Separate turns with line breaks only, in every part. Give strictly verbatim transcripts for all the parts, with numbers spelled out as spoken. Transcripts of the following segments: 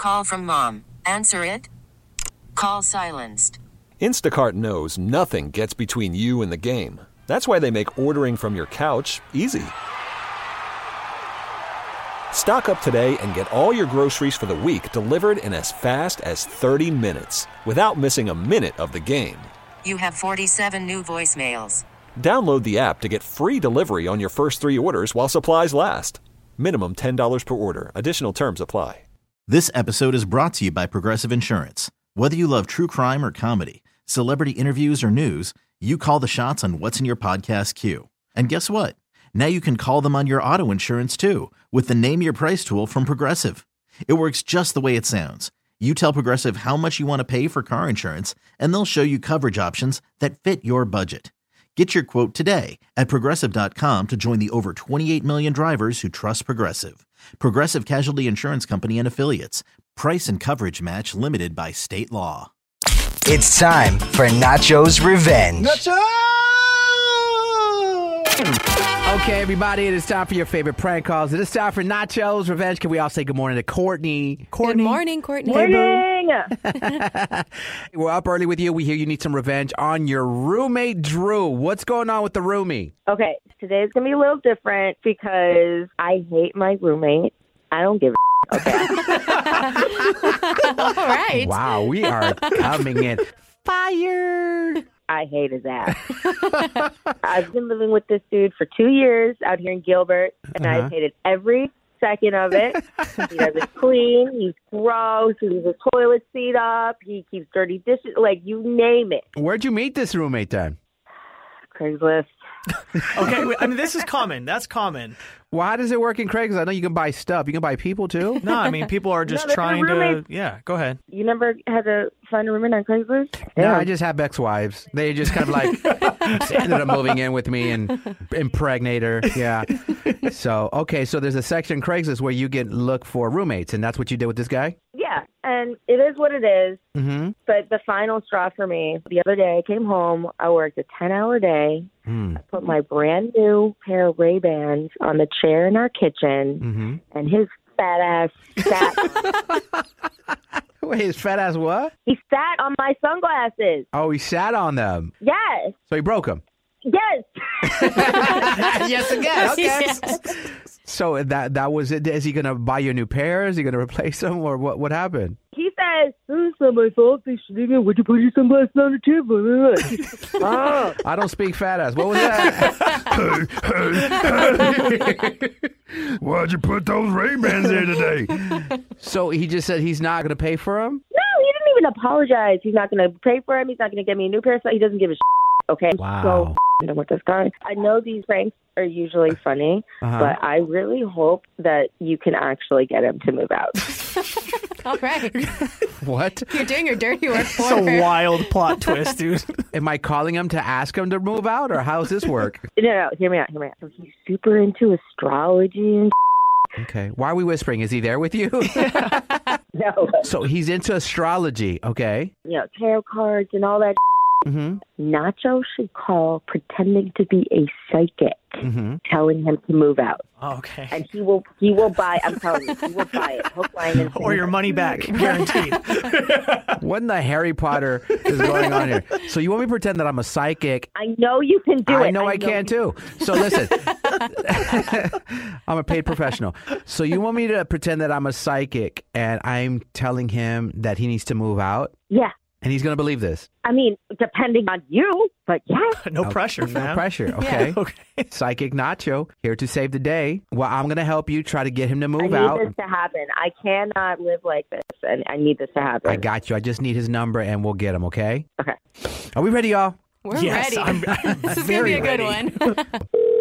Call from mom. Answer it. Call silenced.
Instacart knows nothing gets between you and the game. That's why they make ordering from your couch easy. Stock up today and get all your groceries for the week delivered in as fast as thirty minutes without missing a minute of the game.
You have forty-seven new voicemails.
Download the app to get free delivery on your first three orders while supplies last. Minimum ten dollars per order. Additional terms apply.
This episode is brought to you by Progressive Insurance. Whether you love true crime or comedy, celebrity interviews or news, you call the shots on what's in your podcast queue. And guess what? Now you can call them on your auto insurance too with the Name Your Price tool from Progressive. It works just the way it sounds. You tell Progressive how much you want to pay for car insurance, and they'll show you coverage options that fit your budget. Get your quote today at Progressive dot com to join the over twenty-eight million drivers who trust Progressive. Progressive Casualty Insurance Company and Affiliates. Price and coverage match limited by state law.
It's time for Nacho's Revenge.
Nacho! Okay, everybody, it is time for your favorite prank calls. It is time for Nacho's Revenge. Can we all say good morning to Courtney? Courtney.
Good morning, Courtney.
Morning.
We're up early with you. We hear you need some revenge on your roommate, Drew. What's going on with the roomie?
Okay, today's going to be a little different because I hate my roommate. I don't give a okay.
All right.
Wow, we are coming in fired.
I hate his ass. I've been living with this dude for two years out here in Gilbert, and uh-huh. I've hated every second of it. He doesn't clean. He's gross. He leaves his toilet seat up. He keeps dirty dishes. Like, you name it.
Where'd you meet this roommate then?
Craigslist.
Okay, I mean, this is common. That's common.
Well, how does it work in Craigslist? I know you can buy stuff. You can buy people, too?
No, I mean, people are just
no,
trying to... Yeah, go ahead.
You never had to find a roommate on Craigslist?
No,
Damn.
I just have ex-wives. They just kind of like ended up moving in with me and impregnate her. Yeah. So, okay, so there's a section in Craigslist where you get look for roommates, and that's what you did with this guy?
Yeah, and it is what it is.
Mm-hmm.
But the final straw for me, the other day I came home, I worked a ten-hour day.
Mm.
I put my brand new pair of Ray-Bans on the chair in our kitchen,
mm-hmm.
and his fat ass sat.
Wait, his fat ass what?
He sat on my sunglasses.
Oh, he sat on them.
Yes.
So he broke them.
Yes.
Yes, again. Okay.
Yes.
So that that was it. Is he going to buy you a new pair? Is he going to replace them, or what? What happened?
He says, oh, "It's not my fault. They should have. Would you put your sunglasses on the table?" Oh.
I don't speak fat ass. What was that?
Why'd you put those Ray-Bans there today?
So he just said he's not going to pay for them?
No, he didn't even apologize. He's not going to pay for him. He's not going to get me a new pair. So he doesn't give a shit. Okay.
Wow.
So with this guy, I know these pranks are usually funny,
uh-huh.
but I really hope that you can actually get him to move out.
All right.
What?
You're doing your dirty work for
It's a
her.
wild plot twist, dude.
Am I calling him to ask him to move out, or how does this work?
No, no, hear me out, hear me out. So he's super into astrology and
Okay. Why are we whispering? Is he there with you?
no.
So he's into astrology, okay?
You know, tarot cards and all that.
Mm-hmm.
Nacho should call pretending to be a psychic,
mm-hmm.
telling him to move out.
Oh, okay.
And he will he will buy, I'm telling you, he will buy it. Hook, line, and
Or your money back, guaranteed.
What in the Harry Potter is going on here? So you want me to pretend that I'm a psychic?
I know you can do
I
it.
know I, I know can too. So listen, I'm a paid professional. So you want me to pretend that I'm a psychic and I'm telling him that he needs to move out?
Yeah.
And he's going to believe this?
I mean, depending on you, but yeah.
No
okay.
pressure, fam.
No pressure, okay.
Yeah. Okay.
Psychic Nacho, here to save the day. Well, I'm going to help you try to get him to move
I need
out.
this to happen. I cannot live like this, and I need this to happen.
I got you. I just need his number, and we'll get him, okay?
Okay.
Are we ready, y'all?
We're
yes,
ready.
I'm, I'm
this is
very
going to be a
ready.
good one.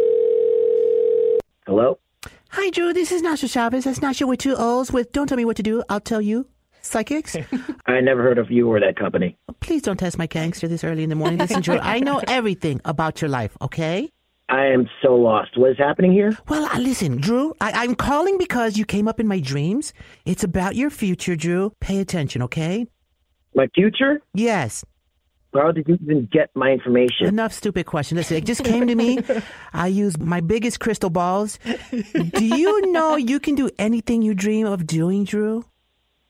Hello?
Hi, Drew. This is Nasha Chavez. That's Nasha with two O's with Don't Tell Me What to Do, I'll Tell You. Psychics?
I never heard of you or that company.
Please don't test my gangster this early in the morning. Listen, Drew, I know everything about your life, okay?
I am so lost. What is happening here?
Well, uh, listen, Drew, I- I'm calling because you came up in my dreams. It's about your future, Drew. Pay attention, okay?
My future?
Yes.
How did you even get my information?
Enough stupid question. Listen, it just came to me. I use my biggest crystal balls. Do you know you can do anything you dream of doing, Drew?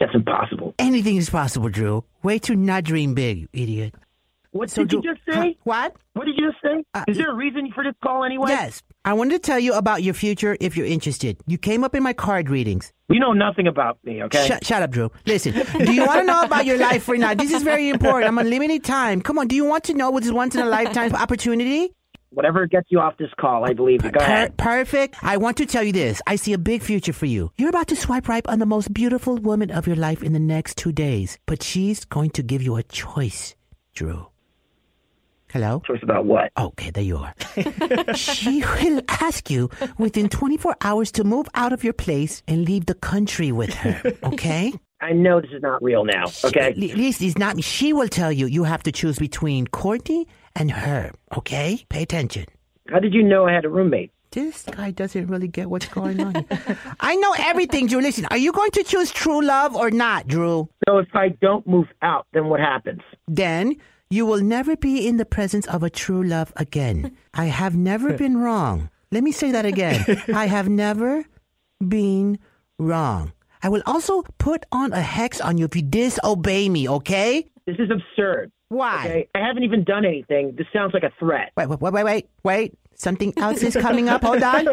That's impossible.
Anything is possible, Drew. Way to not dream big, you idiot.
What
So
did
do-
you just say?
Huh? What?
What did you just say?
Uh,
Is there a reason for this call anyway?
Yes. I wanted to tell you about your future if you're interested. You came up in my card readings.
You know nothing about me, okay?
Shut, shut up, Drew. Listen, do you want to know about your life right now? This is very important. I'm on limited time. Come on, do you want to know what is once in a lifetime opportunity?
Whatever gets you off this call, I believe you. Go
Per-
ahead.
perfect. I want to tell you this. I see a big future for you. You're about to swipe right on the most beautiful woman of your life in the next two days. But she's going to give you a choice, Drew. Hello?
Choice about what?
Okay, there you are. She will ask you within twenty-four hours to move out of your place and leave the country with her, okay?
I know this is not real now, okay?
At least it's not me. She will tell you you have to choose between Courtney and her, okay? Pay attention.
How did you know I had a roommate?
This guy doesn't really get what's going on here. I know everything, Drew. Listen, are you going to choose true love or not, Drew?
So if I don't move out, then what happens?
Then you will never be in the presence of a true love again. I have never been wrong. Let me say that again. I have never been wrong. I will also put on a hex on you if you disobey me, okay?
This is absurd.
Why?
Okay? I haven't even done anything. This sounds like a threat.
Wait, wait, wait, wait, wait, wait. Something else is coming up. Hold on.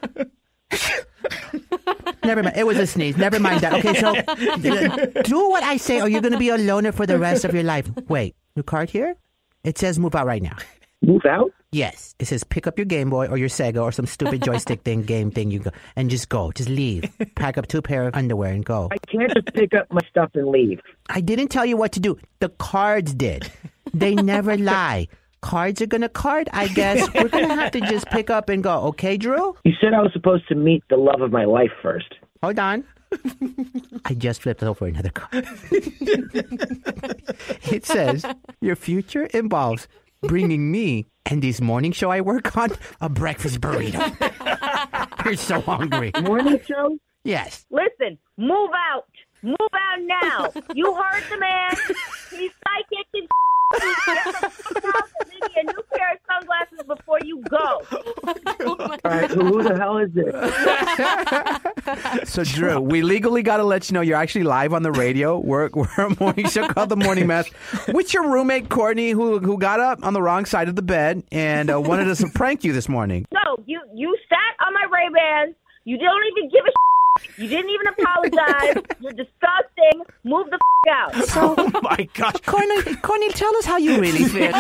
Never mind. It was a sneeze. Never mind that. Okay, so do what I say or you're going to be a loner for the rest of your life. Wait, new card here? It says move out right now.
Move out?
Yes. It says pick up your Game Boy or your Sega or some stupid joystick thing, game thing, you go, and just go. Just leave. Pack up two pair of underwear and go.
I can't just pick up my stuff and leave.
I didn't tell you what to do. The cards did. They never lie. Cards are going to card, I guess. We're going to have to just pick up and go. Okay, Drew?
You said I was supposed to meet the love of my life first.
Hold on. I just flipped over another card. It says, your future involves bringing me and this morning show I work on a breakfast burrito. You're so hungry.
Morning show?
Yes.
Listen, move out. Move out now. You heard the man. He's psychic and get the fuck out and maybe a new pair of sunglasses before you go.
All right, so who the hell is this?
So, Drew, we legally got to let you know you're actually live on the radio. We're, we're a morning show called The Morning Mess with your roommate, Courtney, who who got up on the wrong side of the bed and uh, wanted us to prank you this morning.
No, you, you sat on my Ray-Bans. You don't even give a shit. You didn't even apologize. You're disgusting. Move the f*** out.
So,
Oh my gosh.
Courtney, Courtney, tell us how you really feel.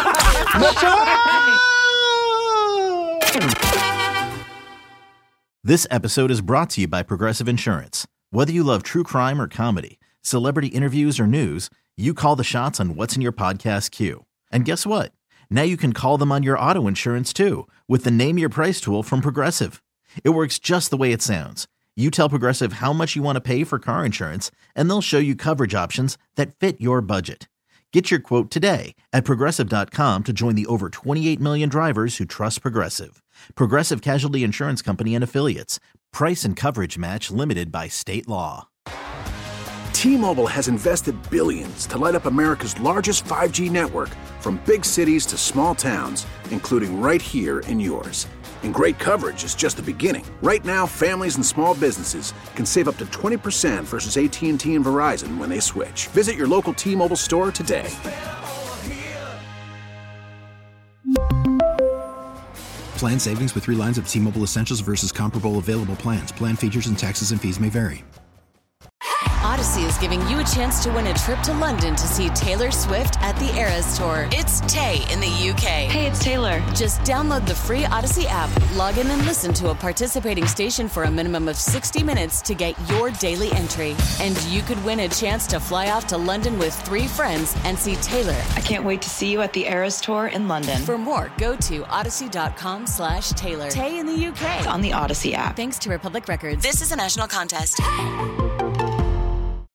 This episode is brought to you by Progressive Insurance. Whether you love true crime or comedy, celebrity interviews or news, you call the shots on what's in your podcast queue. And guess what? Now you can call them on your auto insurance too with the Name Your Price tool from Progressive. It works just the way it sounds. You tell Progressive how much you want to pay for car insurance, and they'll show you coverage options that fit your budget. Get your quote today at Progressive dot com to join the over twenty-eight million drivers who trust Progressive. Progressive Casualty Insurance Company and Affiliates. Price and coverage match limited by state law.
T-Mobile has invested billions to light up America's largest five G network, from big cities to small towns, including right here in yours. And great coverage is just the beginning. Right now, families and small businesses can save up to twenty percent versus A T and T and Verizon when they switch. Visit your local T-Mobile store today.
Plan savings with three lines of T-Mobile Essentials versus comparable available plans. Plan features and taxes and fees may vary.
Odyssey is giving you a chance to win a trip to London to see Taylor Swift at the Eras Tour. It's Tay in the U K. Hey, it's Taylor. Just download the free Odyssey app, log in and listen to a participating station for a minimum of sixty minutes to get your daily entry. And you could win a chance to fly off to London with three friends and see Taylor. I can't wait to see you at the Eras Tour in London. For more, go to odyssey.com slash Taylor. Tay in the U K. On the Odyssey app. Thanks to Republic Records. This is a national contest.